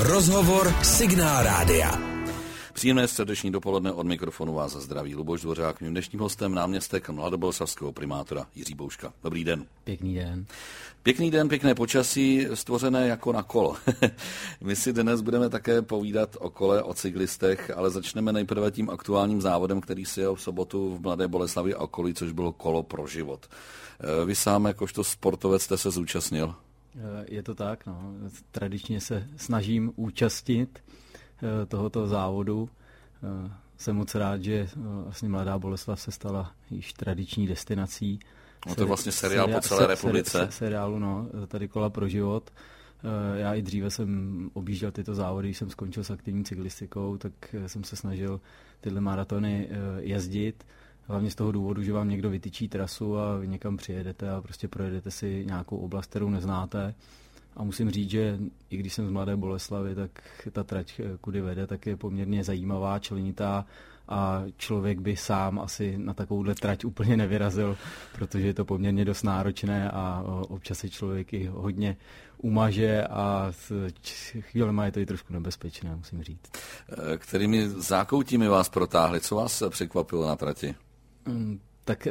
Rozhovor Signál Rádia. Příjemné středeční dopoledne, od mikrofonu vás zdraví Luboš Dvořák. Mým dnešním hostem náměstek mladoboleslavského primátora Jiří Bouška. Dobrý den. Pěkný den. Pěkný den, pěkné počasí, stvořené jako na kolo. My si dnes budeme také povídat o kole, o cyklistech, ale začneme nejprve tím aktuálním závodem, který si jel v sobotu v Mladé Boleslavi a okolí, což bylo kolo pro život. Vy sám jakožto sportovec jste se zúčastnil? Je to tak, no. Tradičně se snažím účastnit tohoto závodu. Jsem moc rád, že vlastně Mladá Boleslav se stala již tradiční destinací. No to je vlastně seriál po celé republice. Seriálu, no, tady kola pro život. Já i dříve jsem objížděl tyto závody, když jsem skončil s aktivní cyklistikou, tak jsem se snažil tyhle maratony jezdit. Hlavně z toho důvodu, že vám někdo vytyčí trasu a vy někam přijedete a prostě projedete si nějakou oblast, kterou neznáte. A musím říct, že i když jsem z Mladé Boleslavy, tak ta trať, kudy vede, tak je poměrně zajímavá, členitá a člověk by sám asi na takovouhle trať úplně nevyrazil, protože je to poměrně dost náročné a občas se člověk i hodně umaže a chvílema je to i trošku nebezpečné, musím říct. Kterými zákoutími vás protáhli? Co vás překvapilo na trati? Tak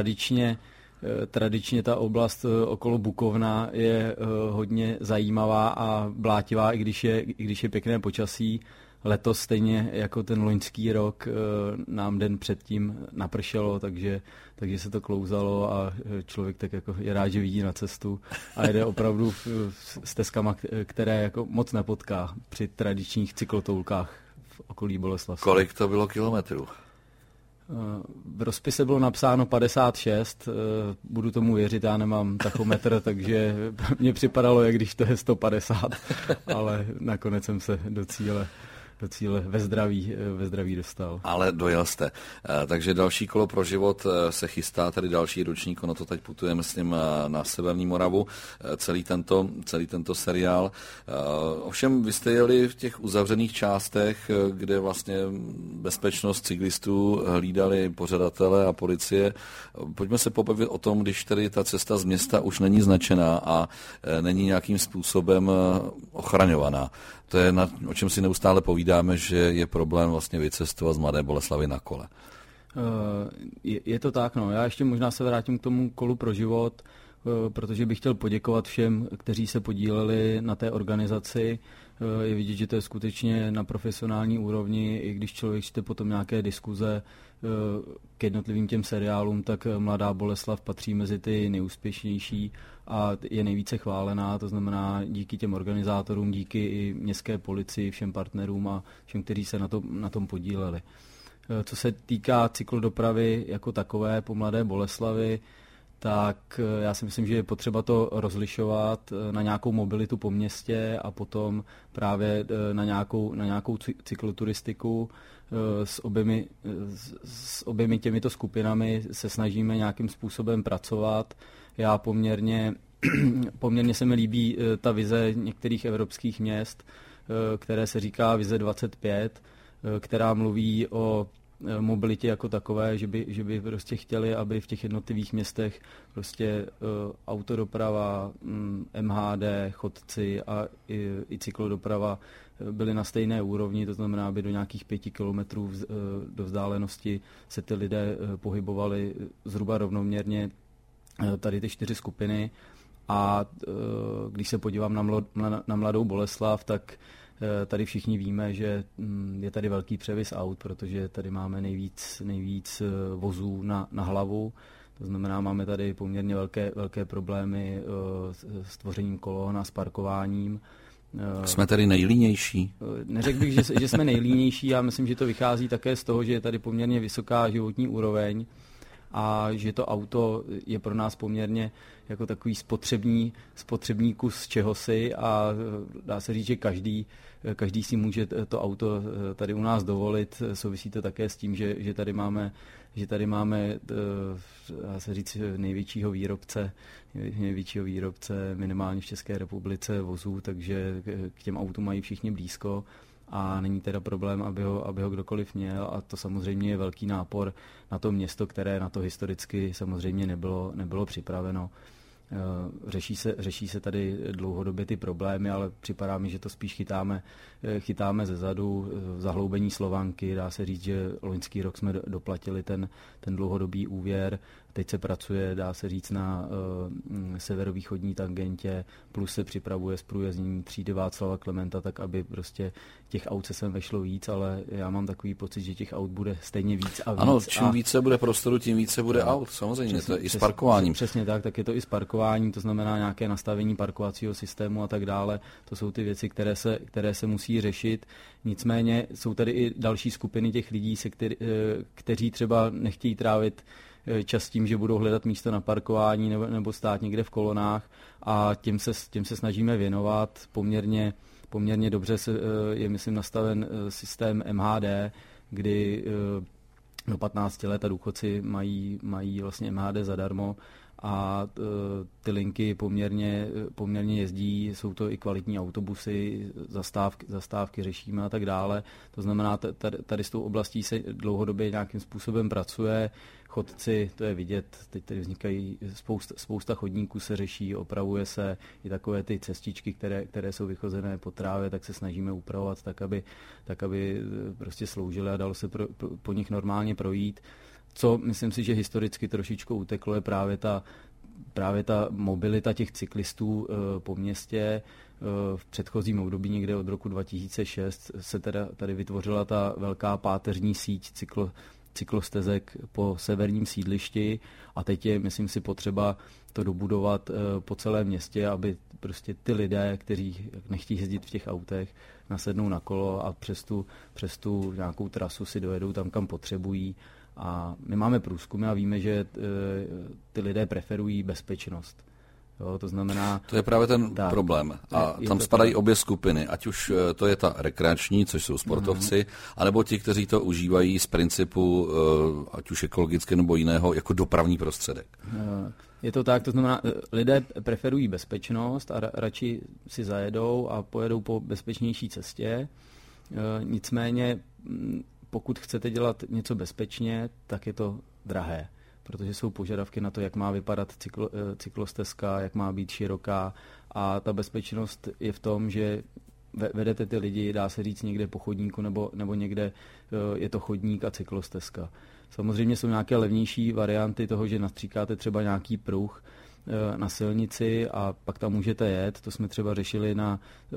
tradičně ta oblast okolo Bukovna je hodně zajímavá a blátivá, i když je pěkné počasí. Letos stejně jako ten loňský rok nám den předtím napršelo, takže se to klouzalo a člověk tak jako je rád, že vidí na cestu a jede opravdu stezkama, které jako moc nepotká při tradičních cyklotoulkách v okolí Boleslavska. Kolik to bylo kilometrů? V rozpise bylo napsáno 56, budu tomu věřit, já nemám tachometr, takže mně připadalo, jak když to je 150, ale nakonec jsem se do cíle ve zdraví dostal. Ale dojel jste. Takže další kolo pro život se chystá, tady další ročník, ono to teď putuje, myslím, na Severní Moravu, celý tento seriál. Ovšem, vy jste jeli v těch uzavřených částech, kde vlastně bezpečnost cyklistů hlídali pořadatelé a policie. Pojďme se pobavit o tom, když tady ta cesta z města už není značená a není nějakým způsobem ochraňovaná. To je, o čem si neustále povídáme, že je problém vlastně vycestovat z Mladé Boleslavy na kole. Je to tak, no. Já ještě možná se vrátím k tomu kolu pro život, protože bych chtěl poděkovat všem, kteří se podíleli na té organizaci. Je vidět, že to je skutečně na profesionální úrovni, i když člověk čte potom nějaké diskuze k jednotlivým těm seriálům, tak Mladá Boleslav patří mezi ty nejúspěšnější a je nejvíce chválená, to znamená díky těm organizátorům, díky i městské policii, všem partnerům a všem, kteří se na tom podíleli. Co se týká cyklodopravy jako takové po Mladé Boleslavi, tak já si myslím, že je potřeba to rozlišovat na nějakou mobilitu po městě a potom právě na nějakou cykloturistiku. S oběmi těmito skupinami se snažíme nějakým způsobem pracovat. Já poměrně se mi líbí ta vize některých evropských měst, které se říká vize 25, která mluví o mobilitě jako takové, že by prostě chtěli, aby v těch jednotlivých městech prostě autodoprava, MHD, chodci a i cyklodoprava byly na stejné úrovni, to znamená, aby do nějakých 5 kilometrů do vzdálenosti se ty lidé pohybovali zhruba rovnoměrně tady ty 4 skupiny. A když se podívám na Mladou Boleslav, tak tady všichni víme, že je tady velký převis aut, protože tady máme nejvíc vozů na hlavu. To znamená, máme tady poměrně velké problémy s tvořením kolon a s parkováním. Jsme tady nejlínější? Neřekl bych, že jsme nejlínější. Já myslím, že to vychází také z toho, že je tady poměrně vysoká životní úroveň a že to auto je pro nás poměrně jako takový spotřební kus čehosi a dá se říct, že každý si může to auto tady u nás dovolit. Souvisí to také s tím, že tady máme dá se říct, největšího výrobce minimálně v České republice vozů, takže k těm autům mají všichni blízko. A není teda problém, aby ho kdokoliv měl a to samozřejmě je velký nápor na to město, které na to historicky samozřejmě nebylo připraveno. Řeší se tady dlouhodobě ty problémy, ale připadá mi, že to spíš chytáme ze zadu, zahloubení Slovanky. Dá se říct, že loňský rok jsme doplatili ten dlouhodobý úvěr. Teď se pracuje, dá se říct, na severovýchodní tangentě, plus se připravuje zprůjezdnění třídy Václava Klementa, tak aby prostě těch aut se sem vešlo víc, ale já mám takový pocit, že těch aut bude stejně víc a víc. Ano, čím více bude prostoru, tím více bude aut, samozřejmě, přesně, to je i s parkováním. Přesně tak je to i s parkováním, to znamená nějaké nastavení parkovacího systému a tak dále. To jsou ty věci, které se musí řešit. Nicméně jsou tady i další skupiny těch lidí, kteří třeba nechtějí trávit čas tím, že budou hledat místo na parkování nebo stát někde v kolonách, a těm se snažíme věnovat. Poměrně dobře je, myslím, nastaven systém MHD, kdy do 15 let a důchodci mají vlastně MHD zadarmo, a ty linky poměrně jezdí, jsou to i kvalitní autobusy, zastávky řešíme a tak dále. To znamená, tady s tou oblastí se dlouhodobě nějakým způsobem pracuje. Chodci, to je vidět, teď tady vznikají spousta chodníků, se řeší, opravuje se i takové ty cestičky, které jsou vychozené po trávě, tak se snažíme upravovat tak, aby prostě sloužily a dalo se po nich normálně projít. Co myslím si, že historicky trošičku uteklo, je právě ta mobilita těch cyklistů po městě. V předchozím období, někde od roku 2006, se tady vytvořila ta velká páteřní síť cyklostezek po severním sídlišti, a teď je, myslím si, potřeba to dobudovat po celém městě, aby prostě ty lidé, kteří nechtějí jezdit v těch autech, nasednou na kolo a přes tu nějakou trasu si dojedou tam, kam potřebují. A my máme průzkumy a víme, že ty lidé preferují bezpečnost. Jo, to znamená... To je právě ten problém. A tam spadají obě skupiny, ať už to je ta rekreační, což jsou sportovci, anebo ti, kteří to užívají z principu, ať už ekologicky nebo jiného, jako dopravní prostředek. Je to tak, to znamená, lidé preferují bezpečnost a radši si zajedou a pojedou po bezpečnější cestě. Nicméně, pokud chcete dělat něco bezpečně, tak je to drahé, protože jsou požadavky na to, jak má vypadat cyklostezka, jak má být široká, a ta bezpečnost je v tom, že vedete ty lidi, dá se říct, někde po chodníku nebo někde je to chodník a cyklostezka. Samozřejmě jsou nějaké levnější varianty toho, že nastříkáte třeba nějaký pruh na silnici a pak tam můžete jet. To jsme třeba řešili na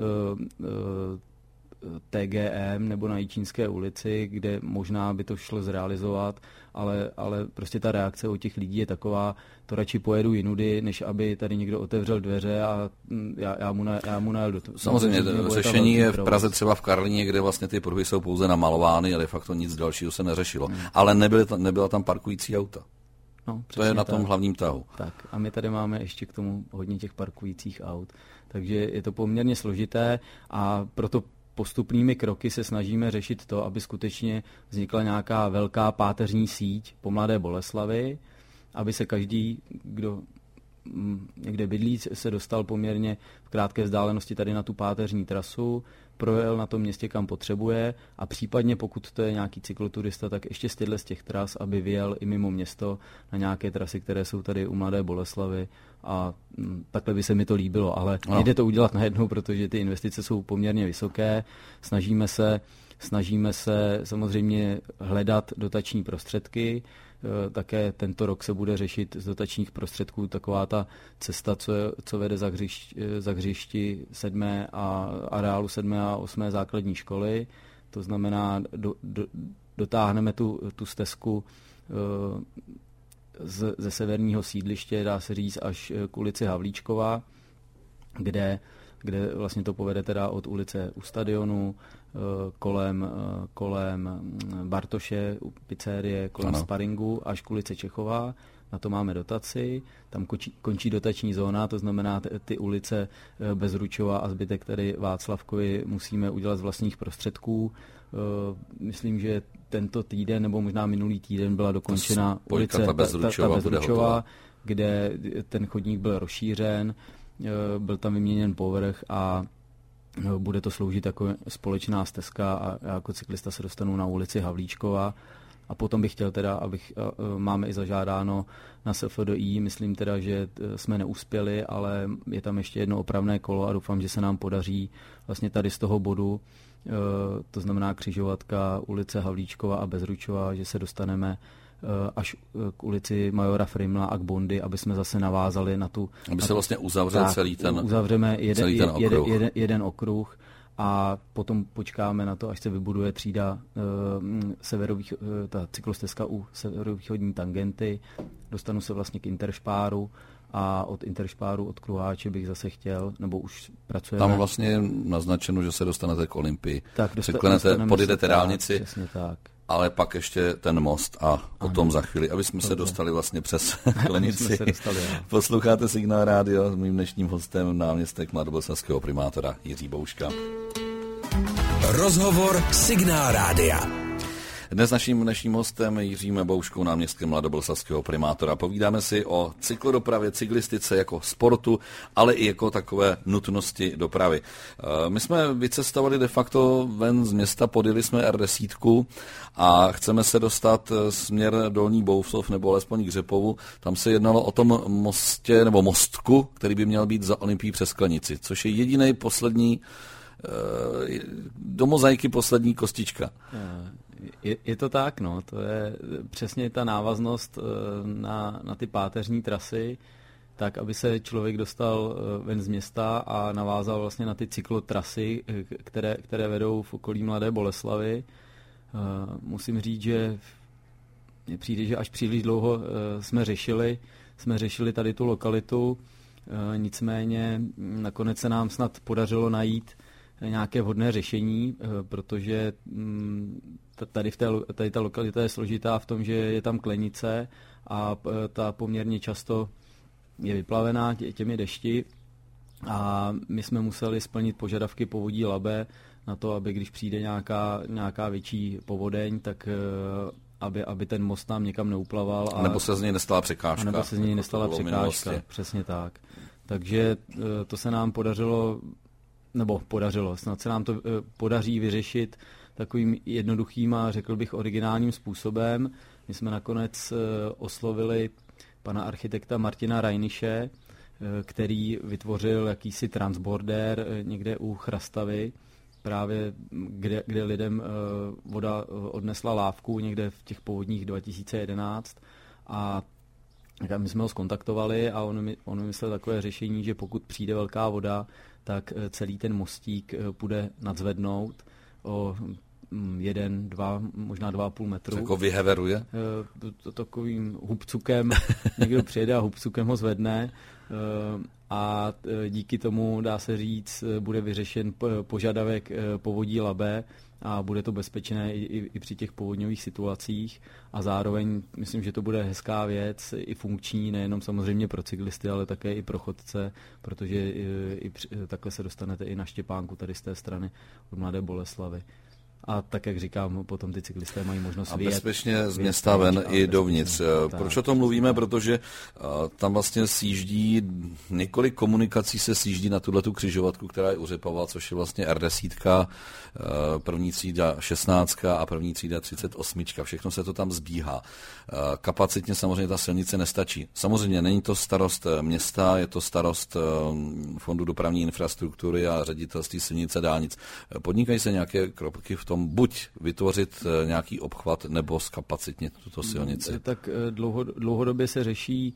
TGM nebo na Jičínské ulici, kde možná by to šlo zrealizovat, ale prostě ta reakce od těch lidí je taková, to radši pojedu jinudy, než aby tady někdo otevřel dveře a já mu najel do toho. Samozřejmě, řešení je v Praze, třeba v Karlíně, kde vlastně ty pruhy jsou pouze namalovány a de facto nic dalšího se neřešilo. Ale nebyla tam parkující auta. No, to je na tom hlavním tahu. Tak a my tady máme ještě k tomu hodně těch parkujících aut. Takže je to poměrně složité, a proto postupnými kroky se snažíme řešit to, aby skutečně vznikla nějaká velká páteřní síť po Mladé Boleslavi, aby se každý, kdo někde bydlí, se dostal poměrně v krátké vzdálenosti tady na tu páteřní trasu, projel na tom městě, kam potřebuje, a případně, pokud to je nějaký cykloturista, tak ještě z těch tras, aby vyjel i mimo město na nějaké trasy, které jsou tady u Mladé Boleslavy, a takhle by se mi to líbilo, ale nejde to udělat najednou, protože ty investice jsou poměrně vysoké. Snažíme se samozřejmě hledat dotační prostředky. Také tento rok se bude řešit z dotačních prostředků taková ta cesta, co vede za hřišti 7. a areálu 7. a 8. základní školy. To znamená, dotáhneme tu stezku ze severního sídliště, dá se říct, až k ulici Havlíčkova, kde vlastně to povede teda od ulice u stadionu, kolem Bartoše, u pizzerie, kolem Sparingu až k ulici Čechová. Na to máme dotaci, tam končí dotační zóna, to znamená ty ulice Bezručova a zbytek tady Václavkovi musíme udělat z vlastních prostředků. Myslím, že tento týden nebo možná minulý týden byla dokončena ulice Bezručova, kde ten chodník byl rozšířen, byl tam vyměněn povrch a bude to sloužit jako společná stezka a já jako cyklista se dostanu na ulici Havlíčkova. A potom bych chtěl teda, máme i zažádáno na SFDI, myslím teda, že jsme neuspěli, ale je tam ještě jedno opravné kolo a doufám, že se nám podaří vlastně tady z toho bodu, to znamená křižovatka ulice Havlíčkova a Bezručova, že se dostaneme až k ulici Majora Frimla a k Bondy, aby jsme zase navázali na tu... Aby se vlastně uzavřel uzavřeme jeden okruh a potom počkáme na to, až se vybuduje třída ta cyklostezka u severovýchodní tangenty. Dostanu se vlastně k Interšpáru a od Interšpáru, od Kruháče bych zase chtěl, nebo už pracujeme. Tam vlastně je naznačeno, že se dostanete k Olympii. Překlenete, podjedete dálnici. Přesně tak. Ale pak ještě ten most a o tom za chvíli, aby jsme se dostali vlastně přes Klenici. Posloucháte Signál rádio s mým dnešním hostem náměstek mladoboleslavského primátora Jiří Bouška. Rozhovor Signál rádia. Dnes naším dnešním hostem Jiřím Bouškou, náměstkem mladoboleslavského primátora. Povídáme si o cyklodopravě, cyklistice jako sportu, ale i jako takové nutnosti dopravy. My jsme vycestovali de facto ven z města, podjeli jsme R10 a chceme se dostat směr Dolní Bousov nebo alespoň k Řepovu. Tam se jednalo o tom mostě nebo mostku, který by měl být za Olympií přes Klenici, což je jediný poslední do mozaiky poslední kostička. Je to tak, no, to je přesně ta návaznost na ty páteřní trasy, tak, aby se člověk dostal ven z města a navázal vlastně na ty cyklotrasy, které vedou v okolí Mladé Boleslavi. Musím říct, že mně přijde, že až příliš dlouho jsme řešili tady tu lokalitu, nicméně nakonec se nám snad podařilo najít nějaké vhodné řešení, protože tady ta lokalita je složitá v tom, že je tam Klenice a ta poměrně často je vyplavená těmi dešti a my jsme museli splnit požadavky Povodí Labe na to, aby když přijde nějaká větší povodeň, tak aby ten most nám někam neuplaval. A nebo se z něj nestala překážka. Přesně tak. Takže to se nám podařilo, snad se nám to podaří vyřešit takovým jednoduchým a řekl bych originálním způsobem. My jsme nakonec oslovili pana architekta Martina Rajniše, který vytvořil jakýsi transbordér někde u Chrastavy, právě kde lidem voda odnesla lávku někde v těch povodních 2011 a my jsme ho zkontaktovali a on vymyslel takové řešení, že pokud přijde velká voda, tak celý ten mostík půjde nadzvednout o 1, 2, možná 2,5 metru. Jako vyheveruje? Takovým hubcukem, někdo přijede a hubcukem ho zvedne a díky tomu, dá se říct, bude vyřešen požadavek Povodí Labe a bude to bezpečné i při těch povodňových situacích a zároveň myslím, že to bude hezká věc, i funkční, nejenom samozřejmě pro cyklisty, ale také i pro chodce, protože takhle se dostanete i na Štěpánku tady z té strany od Mladé Boleslavy. A tak, jak říkám, potom ty cyklisté mají možnost vyjet. A bezpečně z města ven i dovnitř. Proč o tom mluvíme? Protože tam vlastně sjíždí, několik komunikací se sjíždí na tuhletu křižovatku, která je u Řepova, což je vlastně R10, první třída 16 a první třída 38. Všechno se to tam zbíhá. Kapacitně samozřejmě ta silnice nestačí. Samozřejmě není to starost města, je to starost Fondu dopravní infrastruktury a ředitelství silnice dálnic. Podnikají se nějaké kroky v tom, buď vytvořit nějaký obchvat, nebo zkapacitnit tuto silnici? Tak dlouhodobě se řeší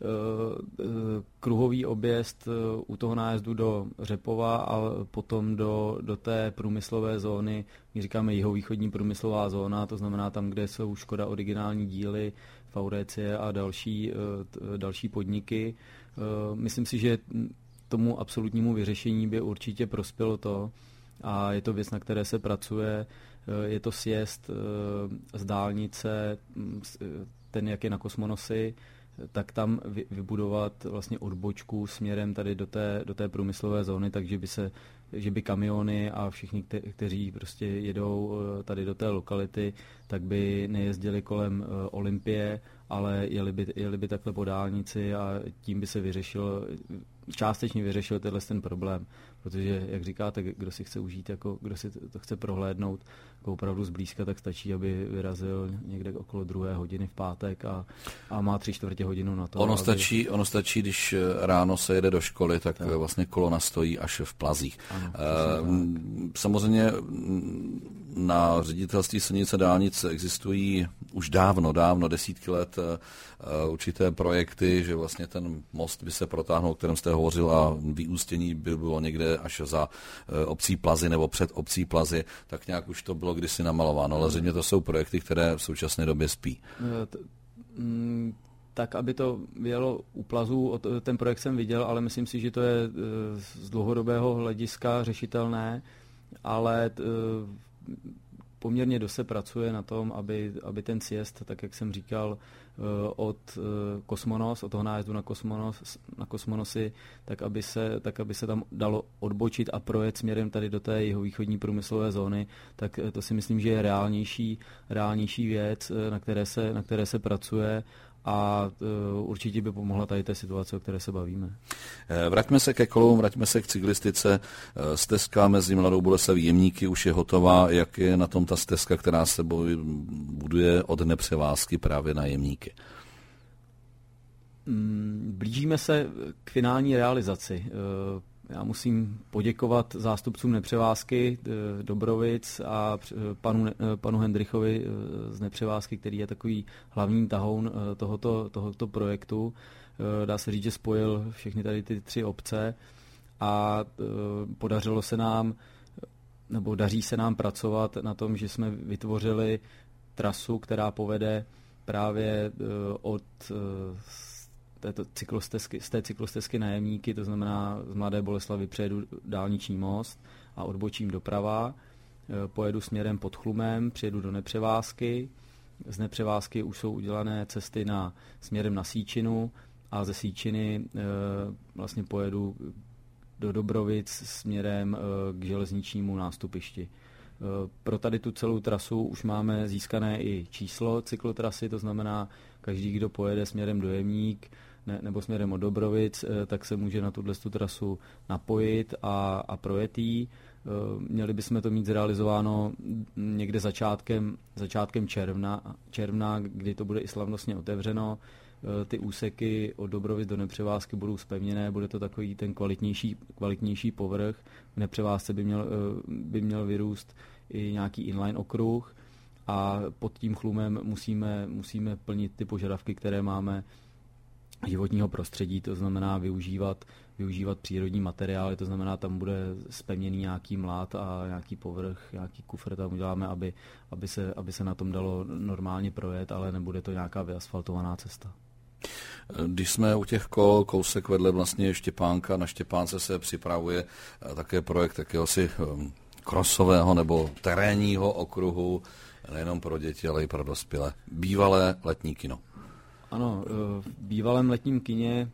kruhový objezd u toho nájezdu do Řepova a potom do té průmyslové zóny, my říkáme jihovýchodní průmyslová zóna, to znamená tam, kde jsou Škoda originální díly, Faurecie a další podniky. Myslím si, že tomu absolutnímu vyřešení by určitě prospělo to, a je to věc, na které se pracuje, je to sjezd z dálnice, ten, jak je na Kosmonosy, tak tam vybudovat vlastně odbočku směrem tady do té průmyslové zóny, takže že by kamiony a všichni, kteří prostě jedou tady do té lokality, tak by nejezdili kolem Olympie, ale jeli by takhle po dálnici a tím by se částečně vyřešil ten problém, protože, jak říkáte, kdo si chce užít, jako kdo si to chce prohlédnout jako opravdu zblízka, tak stačí, aby vyrazil někde okolo 2:00 v pátek a má 3/4 hodinu na to. Ono stačí, když ráno se jede do školy, tak vlastně kolona stojí až v Plazích. Ano, samozřejmě na ředitelství silnice dálnic existují už dávno, desítky let určité projekty, že vlastně ten most by se protáhnul, o kterém jste hovořil, a vyústění by bylo někde až za obcí Plazy nebo před obcí Plazy, tak nějak už to bylo kdysi namalováno, ale zřejmě to jsou projekty, které v současné době spí. Tak, aby to jelo u Plazů, ten projekt jsem viděl, ale myslím si, že to je z dlouhodobého hlediska řešitelné, ale poměrně dost se pracuje na tom, aby ten sjezd, tak jak jsem říkal, od Kosmonos, od toho nájezdu na Kosmonosy, tak aby se tam dalo odbočit a projet směrem tady do té jihovýchodní průmyslové zóny, tak to si myslím, že je reálnější věc, na které se pracuje, a určitě by pomohla tady té situace, o které se bavíme. Vraťme se ke kolům, vraťme se k cyklistice. Stezka mezi Mladou Boleslaví Jemníky už je hotová. Jak je na tom ta stezka, která se buduje od Nepřevázky právě na Jemníky? Blížíme se k finální realizaci. Já musím poděkovat zástupcům Nepřevázky, Dobrovic a panu Hendrichovi z Nepřevázky, který je takový hlavní tahoun tohoto projektu. Dá se říct, že spojil všechny tady ty 3 obce a podařilo se nám, nebo daří se nám pracovat na tom, že jsme vytvořili trasu, která povede právě od z té cyklostezky na Jemníky, to znamená z Mladé Boleslavi přejedu dálniční most a odbočím doprava, pojedu směrem pod Chlumem, přijedu do Nepřevázky, z Nepřevázky už jsou udělané cesty směrem na Sýčinu a ze Sýčiny vlastně pojedu do Dobrovic směrem k železničnímu nástupišti. Pro tady tu celou trasu už máme získané i číslo cyklotrasy, to znamená, každý, kdo pojede směrem do Jemník nebo směrem od Dobrovic, tak se může na tuhle napojit napojit a projet jí. Měli bychom to mít zrealizováno někde začátkem června, kdy to bude i slavnostně otevřeno. Ty úseky od Dobrovic do Nepřevázky budou zpevněné, bude to takový ten kvalitnější povrch. V Nepřevázce by měl vyrůst i nějaký inline okruh a pod tím Chlumem musíme plnit ty požadavky, které máme životního prostředí, to znamená využívat přírodní materiály, to znamená, tam bude zpevněný nějaký mlát a nějaký povrch, nějaký kufr tam uděláme, aby se na tom dalo normálně projet, ale nebude to nějaká vyasfaltovaná cesta. Když jsme u těch kol, kousek vedle vlastně Štěpánka, na Štěpánce se připravuje také projekt takéhosi krosového nebo terénního okruhu, nejenom pro děti, ale i pro dospělé. Bývalé letní kino. Ano, v bývalém letním kině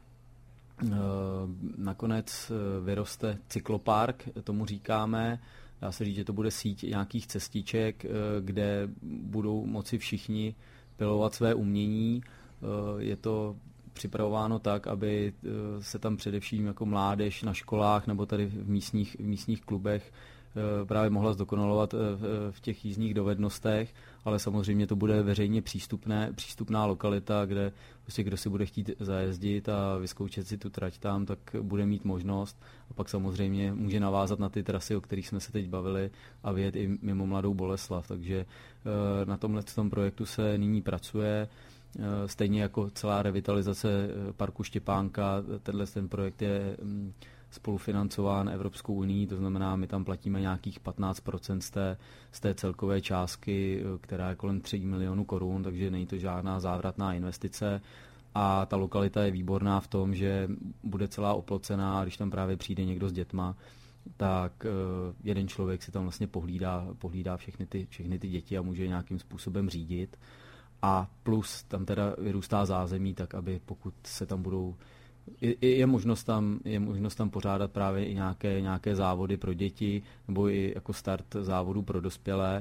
nakonec vyroste cyklopark, tomu říkáme. Dá se říct, že to bude síť nějakých cestiček, kde budou moci všichni pilovat své umění. Je to připravováno tak, aby se tam především jako mládež na školách nebo tady v místních klubech právě mohla zdokonalovat v těch jízdních dovednostech, ale samozřejmě to bude veřejně přístupná lokalita, kde prostě kdo si bude chtít zajezdit a vyzkoušet si tu trať tam, tak bude mít možnost a pak samozřejmě může navázat na ty trasy, o kterých jsme se teď bavili a vyjet i mimo Mladou Boleslav, takže na tomhle projektu se nyní pracuje. Stejně jako celá revitalizace parku Štěpánka, ten projekt je spolufinancován Evropskou unií, to znamená, my tam platíme nějakých 15% z té celkové částky, která je kolem 3 milionů korun, takže není to žádná závratná investice a ta lokalita je výborná v tom, že bude celá oplocená a když tam právě přijde někdo s dětma, tak jeden člověk si tam vlastně pohlídá všechny ty děti a může nějakým způsobem řídit. A plus tam teda vyrůstá zázemí, tak aby pokud se tam budou je možnost tam pořádat právě i nějaké závody pro děti nebo i jako start závodů pro dospělé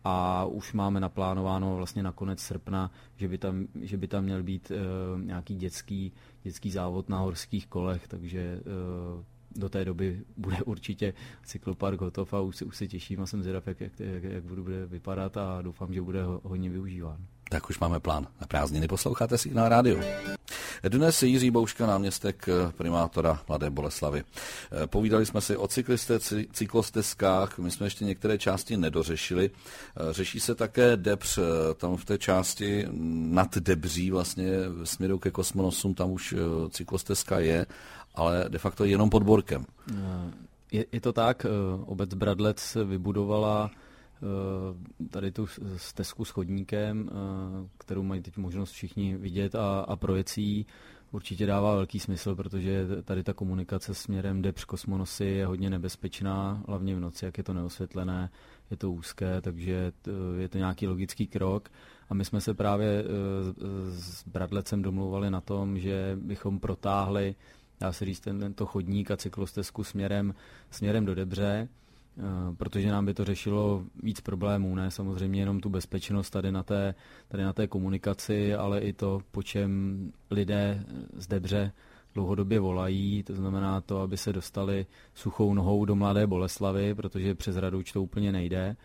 a už máme naplánováno vlastně na konec srpna, že by tam měl být nějaký dětský závod na horských kolech, takže do té doby bude určitě cyklopark hotov a už se těším a jsem zvědav, jak bude vypadat a doufám, že bude hodně využíván. Tak už máme plán na prázdniny. Posloucháte Signál rádio. Dnes Jiří Bouška, náměstek primátora Mladé Boleslavi. Povídali jsme si o cyklostezkách, my jsme ještě některé části nedořešili. Řeší se také Debř, tam v té části nad Debří, vlastně směru ke Kosmonosům, tam už cyklostezka je, ale de facto jenom pod Borkem. Je to tak, obec Bradlec vybudovala tady tu stezku s chodníkem, kterou mají teď možnost všichni vidět a projet si ji. Určitě dává velký smysl, protože tady ta komunikace směrem Debř Kosmonosy je hodně nebezpečná, hlavně v noci, jak je to neosvětlené, je to úzké, takže je to nějaký logický krok. A my jsme se právě s Bradlecem domlouvali na tom, že bychom protáhli, dá se říct, tento chodník a cyklostezku směrem do Debře, protože nám by to řešilo víc problémů, ne samozřejmě jenom tu bezpečnost tady na té komunikaci, ale i to, po čem lidé z Debře dlouhodobě volají, to znamená to, aby se dostali suchou nohou do Mladé Boleslavy, protože přes Radouč to úplně nejde.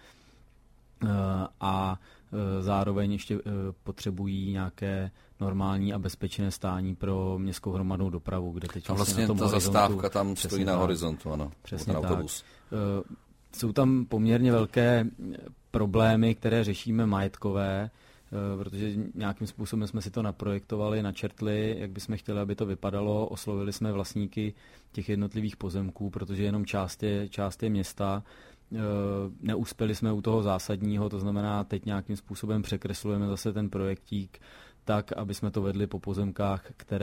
A zároveň ještě potřebují nějaké normální a bezpečné stání pro městskou hromadnou dopravu, kde teď vlastně na tom ta zastávka tam stojí na horizontu, ano. Přesně ten autobus. Jsou tam poměrně velké problémy, které řešíme majetkové, protože nějakým způsobem jsme si to naprojektovali, načrtli, jak bychom chtěli, aby to vypadalo. Oslovili jsme vlastníky těch jednotlivých pozemků, protože jenom část je města. Neuspěli jsme u toho zásadního, to znamená, teď nějakým způsobem překreslujeme zase ten projektík tak, aby jsme to vedli po pozemkách,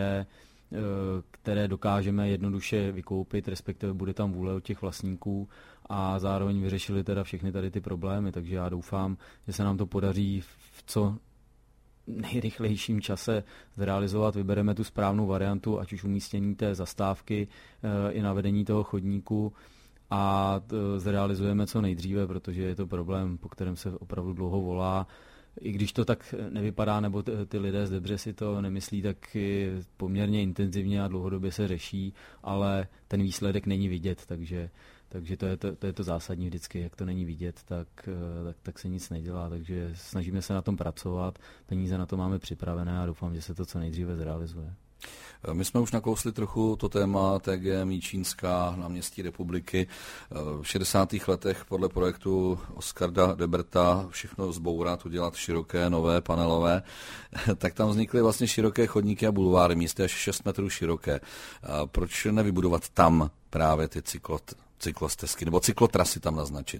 které dokážeme jednoduše vykoupit, respektive bude tam vůle od těch vlastníků a zároveň vyřešili teda všechny tady ty problémy, takže já doufám, že se nám to podaří v co nejrychlejším čase zrealizovat. Vybereme tu správnou variantu, ať už umístění té zastávky i navedení toho chodníku a zrealizujeme co nejdříve, protože je to problém, po kterém se opravdu dlouho volá. I když to tak nevypadá, nebo ty lidé z Debře si to nemyslí, tak poměrně intenzivně a dlouhodobě se řeší, ale ten výsledek není vidět, takže to je to zásadní vždycky, jak to není vidět, tak se nic nedělá, takže snažíme se na tom pracovat, peníze na to máme připravené a doufám, že se to co nejdříve zrealizuje. My jsme už nakousli trochu to téma TGM Jíčínská náměstí republiky. V 60. letech podle projektu Oskarda Deberta všechno zbourat, udělat široké, nové, panelové, tak tam vznikly vlastně široké chodníky a bulváry, místy až 6 metrů široké. Proč nevybudovat tam právě ty cyklostezky nebo cyklotrasy tam naznačit?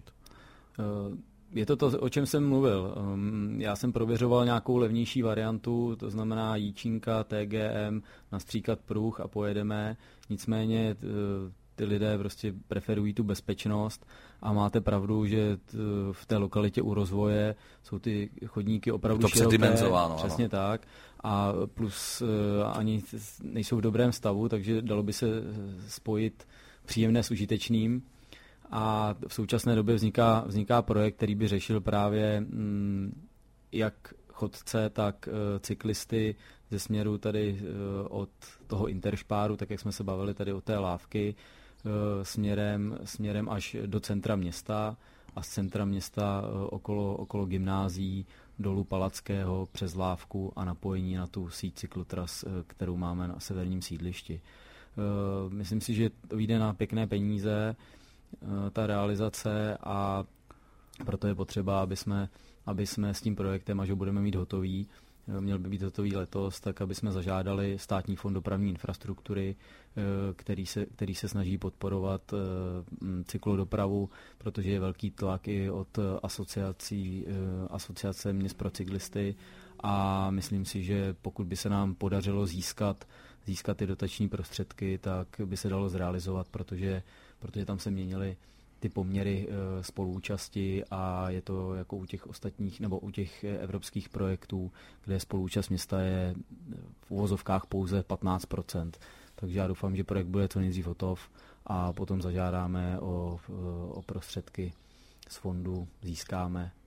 Je to, o čem jsem mluvil. Já jsem prověřoval nějakou levnější variantu, to znamená Jíčínka, TGM, nastříkat pruh a pojedeme. Nicméně ty lidé prostě preferují tu bezpečnost a máte pravdu, že v té lokalitě u Rozvoje jsou ty chodníky opravdu široké. Předdimenzováno. Přesně ano. Tak. A plus ani nejsou v dobrém stavu, takže dalo by se spojit příjemné s užitečným. A v současné době vzniká projekt, který by řešil právě jak chodce, tak cyklisty ze směru tady od toho Interšpáru, tak jak jsme se bavili tady o té lávky, směrem až do centra města a z centra města okolo gymnázií, dolů Palackého přes lávku a napojení na tu síť cyklotras, kterou máme na severním sídlišti. Myslím si, že to vyjde na pěkné peníze, ta realizace, a proto je potřeba, aby jsme s tím projektem, až ho budeme mít hotový, měl by být hotový letos, tak aby jsme zažádali Státní fond dopravní infrastruktury, který se snaží podporovat cyklodopravu, protože je velký tlak i od asociace měst pro cyklisty a myslím si, že pokud by se nám podařilo získat ty dotační prostředky, tak by se dalo zrealizovat, protože tam se měnily ty poměry spoluúčasti a je to jako u těch ostatních nebo u těch evropských projektů, kde spoluúčast města je v uvozovkách pouze 15%. Takže já doufám, že projekt bude co nejdřív hotov a potom zažádáme o prostředky z fondu, získáme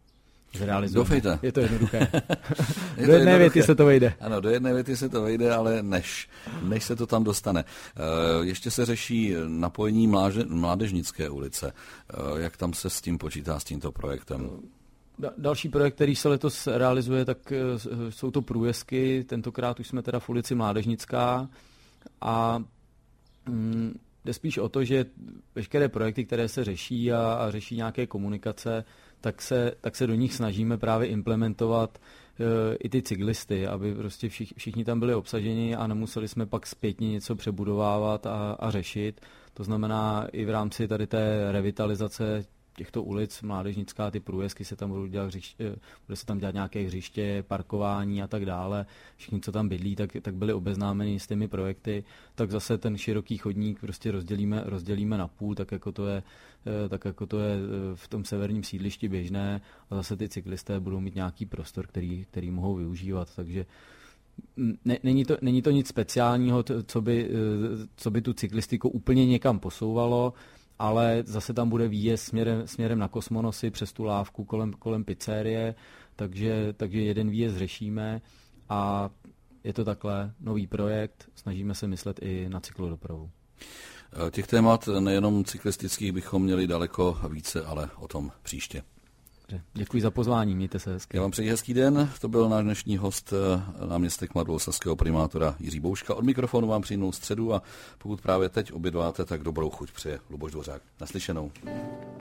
zrealizujeme. Doufejte. Je to jednoduché. Do jedné věty se to vejde. Ano, do jedné věty se to vejde, ale než se to tam dostane. Ještě se řeší napojení Mládežnické ulice. Jak tam se s tím počítá, s tímto projektem? Další projekt, který se letos realizuje, tak jsou to průjezky. Tentokrát už jsme teda v ulici Mládežnická a jde spíš o to, že veškeré projekty, které se řeší a řeší nějaké komunikace, tak se do nich snažíme právě implementovat i ty cyklisty, aby prostě všichni tam byli obsaženi a nemuseli jsme pak zpětně něco přebudovávat a řešit. To znamená i v rámci tady té revitalizace těchto ulic Mládežnická, ty průjezky se tam budou dělat, bude se tam dělat nějaké hřiště, parkování a tak dále. Všichni, co tam bydlí, tak byli obeznámeni s těmi projekty, tak zase ten široký chodník prostě rozdělíme na půl, tak jako to je v tom severním sídlišti běžné, a zase ty cyklisté budou mít nějaký prostor, který mohou využívat, takže není to nic speciálního, co by tu cyklistiku úplně někam posouvalo, ale zase tam bude výjezd směrem na Kosmonosy přes tu lávku kolem pizzerie, takže jeden výjezd řešíme a je to takhle nový projekt, snažíme se myslet i na cyklodopravu. Těch témat nejenom cyklistických bychom měli daleko více, ale o tom příště. Děkuji za pozvání, mějte se hezky. Já vám přeji hezký den, to byl náš dnešní host, náměstek mladoboleslavského primátora Jiří Bouška. Od mikrofonu vám přijnou středu a pokud právě teď obědváte, tak dobrou chuť přeje Luboš Dvořák. Naslyšenou.